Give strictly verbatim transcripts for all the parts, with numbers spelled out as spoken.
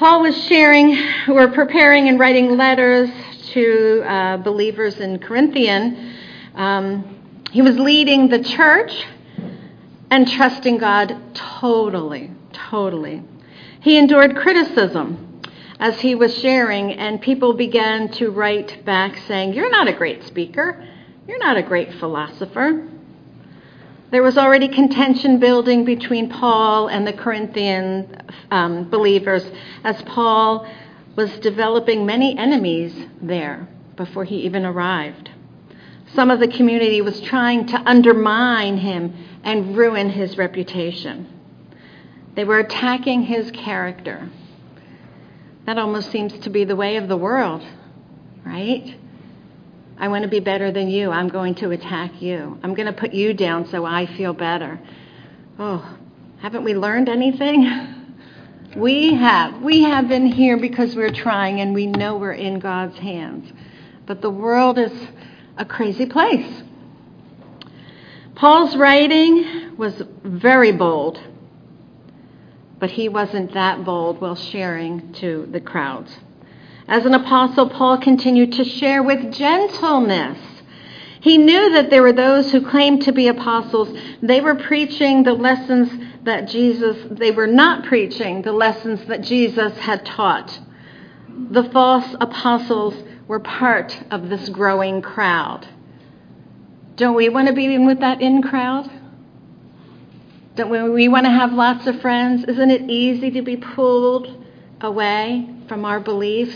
Paul was sharing, or preparing and writing letters to uh, believers in Corinthian. Um, he was leading the church and trusting God totally, totally. He endured criticism as he was sharing, and people began to write back saying, "You're not a great speaker. You're not a great philosopher." There was already contention building between Paul and the Corinthian um, believers, as Paul was developing many enemies there before he even arrived. Some of the community was trying to undermine him and ruin his reputation. They were attacking his character. That almost seems to be the way of the world, right? I want to be better than you. I'm going to attack you. I'm going to put you down so I feel better. Oh, haven't we learned anything? We have. We have been here because we're trying and we know we're in God's hands. But the world is a crazy place. Paul's writing was very bold, but he wasn't that bold while sharing to the crowds. As an apostle, Paul continued to share with gentleness. He knew that there were those who claimed to be apostles. They were preaching the lessons that Jesus, they were not preaching the lessons that Jesus had taught. The false apostles were part of this growing crowd. Don't we want to be in with that in crowd? Don't we, we want to have lots of friends? Isn't it easy to be pulled away from our beliefs?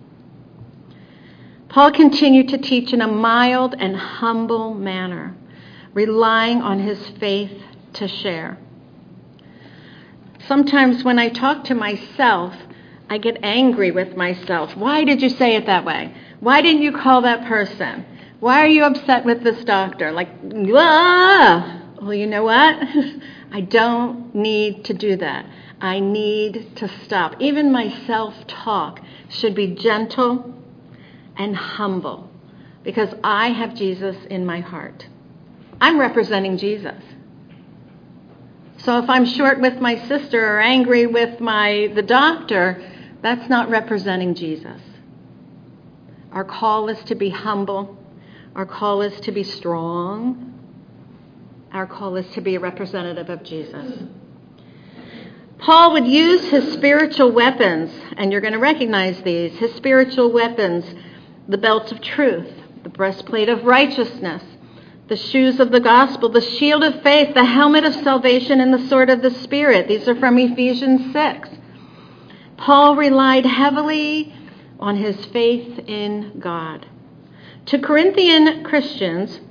Paul continued to teach in a mild and humble manner, relying on his faith to share. Sometimes when I talk to myself, I get angry with myself. Why did you say it that way? Why didn't you call that person? Why are you upset with this doctor? Like, ah! Well, you know what? I don't need to do that. I need to stop. Even my self-talk should be gentle and humble because I have Jesus in my heart. I'm representing Jesus. So if I'm short with my sister or angry with my the doctor, that's not representing Jesus. Our call is to be humble. Our call is to be strong. Our call is to be a representative of Jesus. Paul would use his spiritual weapons, and you're going to recognize these, his spiritual weapons, the belt of truth, the breastplate of righteousness, the shoes of the gospel, the shield of faith, the helmet of salvation, and the sword of the Spirit. These are from Ephesians six. Paul relied heavily on his faith in God. To Corinthian Christians,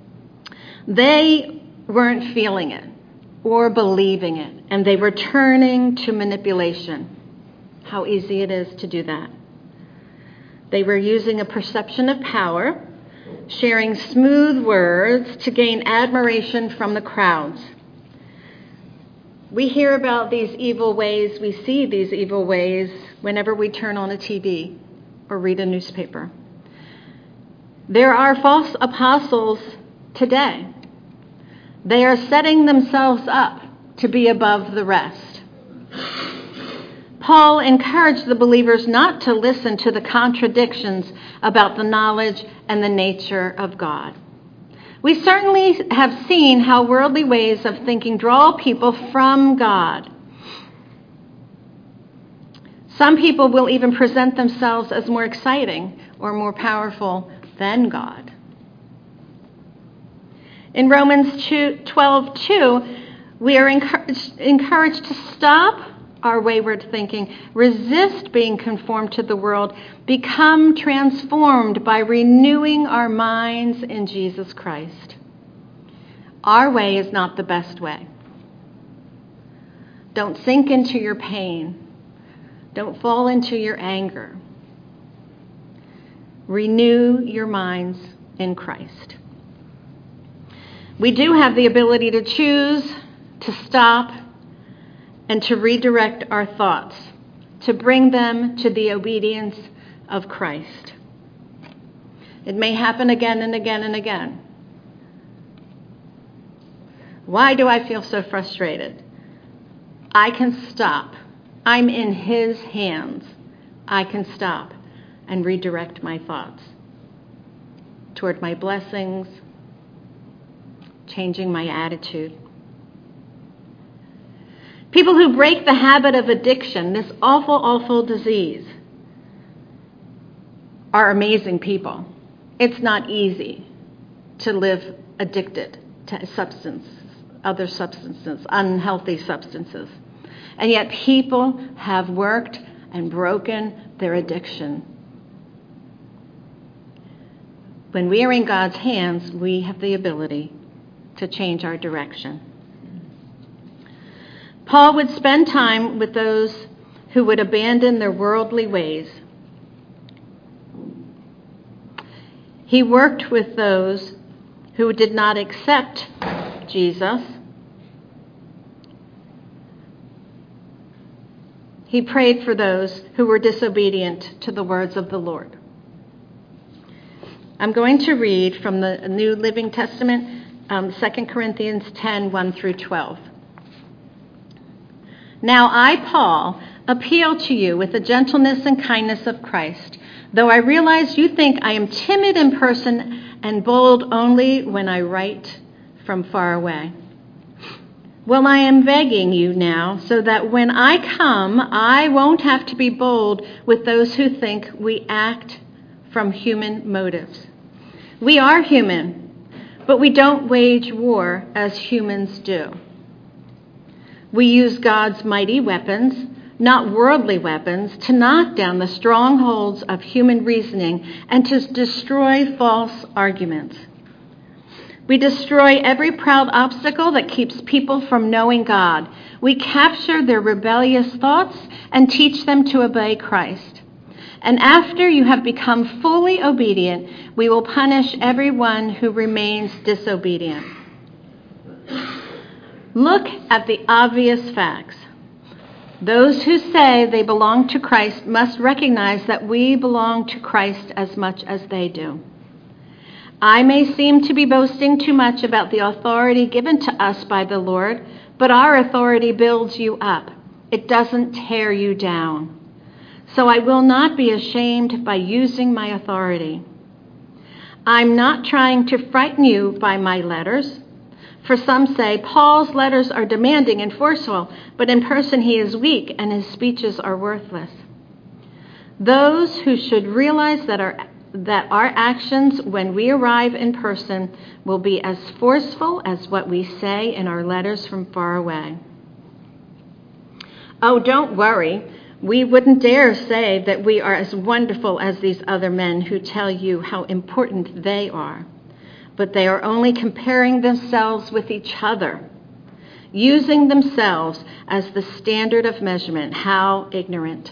they weren't feeling it or believing it, and they were turning to manipulation. How easy it is to do that. They were using a perception of power, sharing smooth words to gain admiration from the crowds. We hear about these evil ways, we see these evil ways whenever we turn on a T V or read a newspaper. There are false apostles today. They are setting themselves up to be above the rest. Paul encouraged the believers not to listen to the contradictions about the knowledge and the nature of God. We certainly have seen how worldly ways of thinking draw people from God. Some people will even present themselves as more exciting or more powerful than God. In Romans twelve two, we are encouraged, encouraged to stop our wayward thinking, resist being conformed to the world, become transformed by renewing our minds in Jesus Christ. Our way is not the best way. Don't sink into your pain. Don't fall into your anger. Renew your minds in Christ. We do have the ability to choose to stop and to redirect our thoughts, to bring them to the obedience of Christ. It may happen again and again and again. Why do I feel so frustrated? I can stop. I'm in his hands. I can stop and redirect my thoughts toward my blessings, changing my attitude. People who break the habit of addiction, this awful, awful disease, are amazing people. It's not easy to live addicted to substance, other substances, unhealthy substances. And yet people have worked and broken their addiction. When we are in God's hands, we have the ability to change our direction. Paul would spend time with those who would abandon their worldly ways. He worked with those who did not accept Jesus. He prayed for those who were disobedient to the words of the Lord. I'm going to read from the New Living Testament, um, Second Corinthians ten, one through twelve. Now I, Paul, appeal to you with the gentleness and kindness of Christ, though I realize you think I am timid in person and bold only when I write from far away. Well, I am begging you now so that when I come, I won't have to be bold with those who think we act from human motives. We are human, but we don't wage war as humans do. We use God's mighty weapons, not worldly weapons, to knock down the strongholds of human reasoning and to destroy false arguments. We destroy every proud obstacle that keeps people from knowing God. We capture their rebellious thoughts and teach them to obey Christ. And after you have become fully obedient, we will punish everyone who remains disobedient. Look at the obvious facts. Those who say they belong to Christ must recognize that we belong to Christ as much as they do. I may seem to be boasting too much about the authority given to us by the Lord, but our authority builds you up. It doesn't tear you down. So I will not be ashamed by using my authority. I'm not trying to frighten you by my letters. For some say, Paul's letters are demanding and forceful, but in person he is weak and his speeches are worthless. Those who should realize that our that our actions when we arrive in person will be as forceful as what we say in our letters from far away. Oh, don't worry. We wouldn't dare say that we are as wonderful as these other men who tell you how important they are. But they are only comparing themselves with each other, using themselves as the standard of measurement. How ignorant.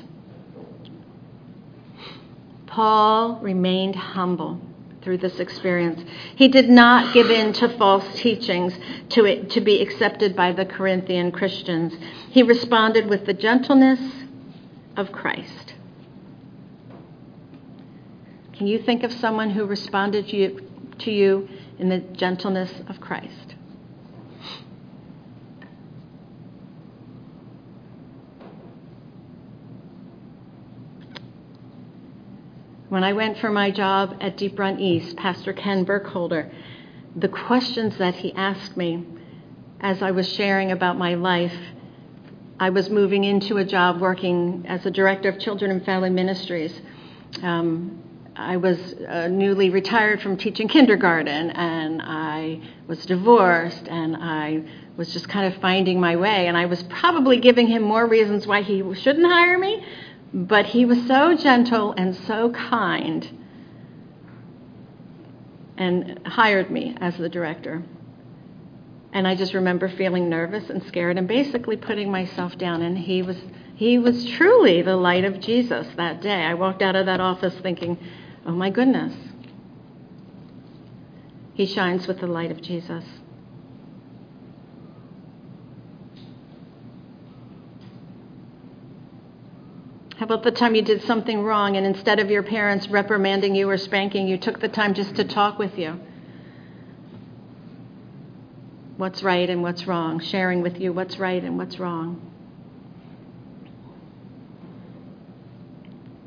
Paul remained humble through this experience. He did not give in to false teachings to, it, to be accepted by the Corinthian Christians. He responded with the gentleness of Christ. Can you think of someone who responded to you, to you in the gentleness of Christ? When I went for my job at Deep Run East, Pastor Ken Burkholder, the questions that he asked me as I was sharing about my life, I was moving into a job working as a director of children and family ministries. Um, I was uh, newly retired from teaching kindergarten, and I was divorced, and I was just kind of finding my way. And I was probably giving him more reasons why he shouldn't hire me, but he was so gentle and so kind and hired me as the director. And I just remember feeling nervous and scared and basically putting myself down. And he was he was truly the light of Jesus that day. I walked out of that office thinking, oh my goodness, he shines with the light of Jesus. How about the time you did something wrong and instead of your parents reprimanding you or spanking you, took the time just to talk with you? What's right and what's wrong, sharing with you what's right and what's wrong.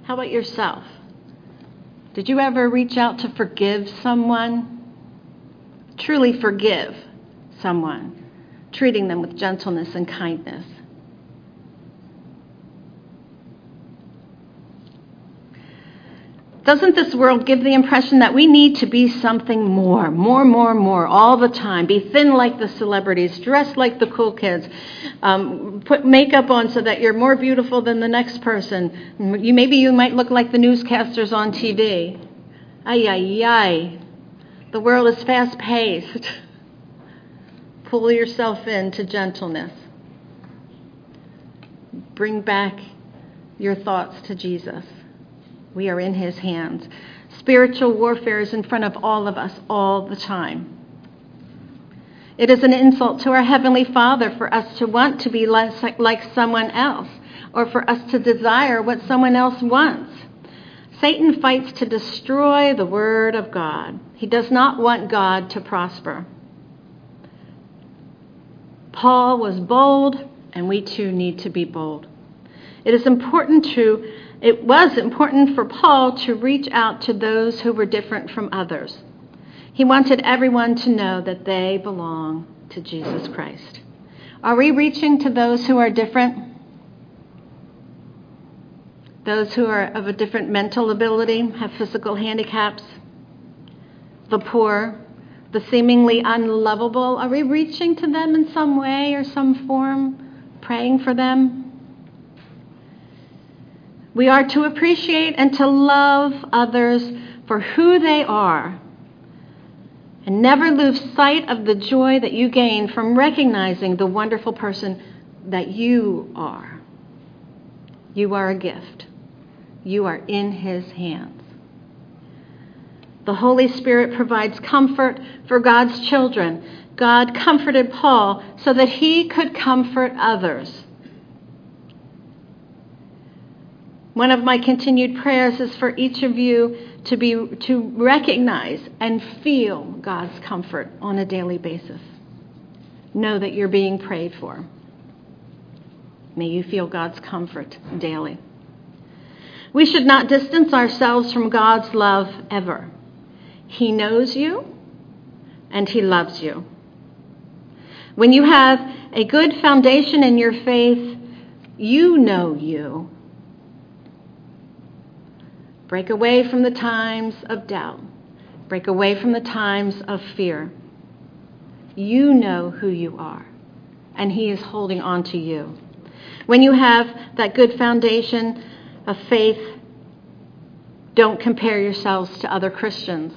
How about yourself? Did you ever reach out to forgive someone? Truly forgive someone, treating them with gentleness and kindness. Doesn't this world give the impression that we need to be something more, more, more, more, all the time? Be thin like the celebrities, dress like the cool kids, um, put makeup on so that you're more beautiful than the next person. You, maybe you might look like the newscasters on T V. Ay, ay, ay. The world is fast-paced. Pull yourself into gentleness. Bring back your thoughts to Jesus. We are in his hands. Spiritual warfare is in front of all of us all the time. It is an insult to our Heavenly Father for us to want to be less like someone else, or for us to desire what someone else wants. Satan fights to destroy the Word of God. He does not want God to prosper. Paul was bold, and we too need to be bold. It is important to It was important for Paul to reach out to those who were different from others. He wanted everyone to know that they belong to Jesus Christ. Are we reaching to those who are different? Those who are of a different mental ability, have physical handicaps, the poor, the seemingly unlovable? Are we reaching to them in some way or some form, praying for them? We are to appreciate and to love others for who they are, and never lose sight of the joy that you gain from recognizing the wonderful person that you are. You are a gift. You are in his hands. The Holy Spirit provides comfort for God's children. God comforted Paul so that he could comfort others. One of my continued prayers is for each of you to be to recognize and feel God's comfort on a daily basis. Know that you're being prayed for. May you feel God's comfort daily. We should not distance ourselves from God's love ever. He knows you and he loves you. When you have a good foundation in your faith, you know you. Break away from the times of doubt. Break away from the times of fear. You know who you are, and he is holding on to you. When you have that good foundation of faith, don't compare yourselves to other Christians.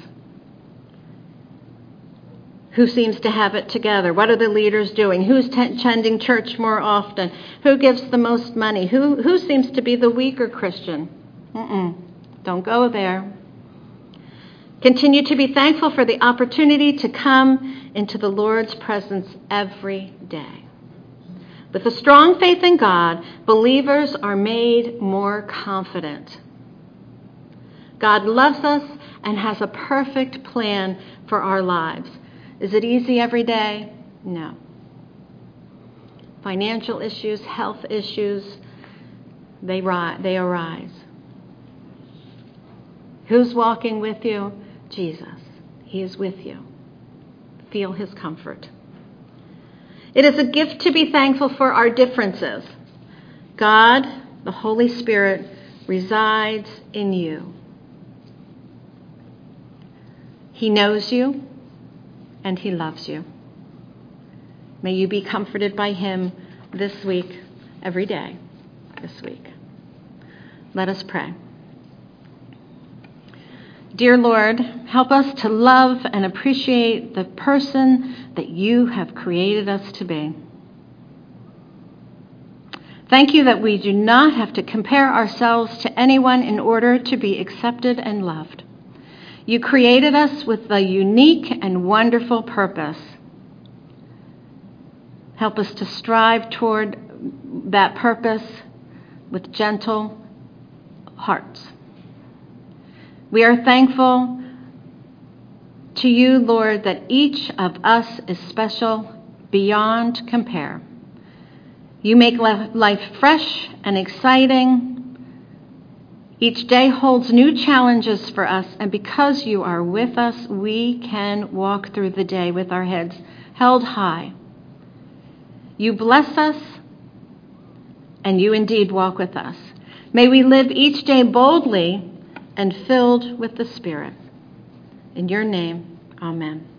Who seems to have it together? What are the leaders doing? Who's attending church more often? Who gives the most money? Who, who seems to be the weaker Christian? Mm-mm. Don't go there. Continue to be thankful for the opportunity to come into the Lord's presence every day. With a strong faith in God, believers are made more confident. God loves us and has a perfect plan for our lives. Is it easy every day? No. Financial issues, health issues, they, ri- they arise. Who's walking with you? Jesus. He is with you. Feel his comfort. It is a gift to be thankful for our differences. God, the Holy Spirit, resides in you. He knows you and he loves you. May you be comforted by him this week, every day this week. Let us pray. Dear Lord, help us to love and appreciate the person that you have created us to be. Thank you that we do not have to compare ourselves to anyone in order to be accepted and loved. You created us with a unique and wonderful purpose. Help us to strive toward that purpose with gentle hearts. We are thankful to you, Lord, that each of us is special beyond compare. You make life fresh and exciting. Each day holds new challenges for us, and because you are with us, we can walk through the day with our heads held high. You bless us, and you indeed walk with us. May we live each day boldly and filled with the Spirit. In your name, amen.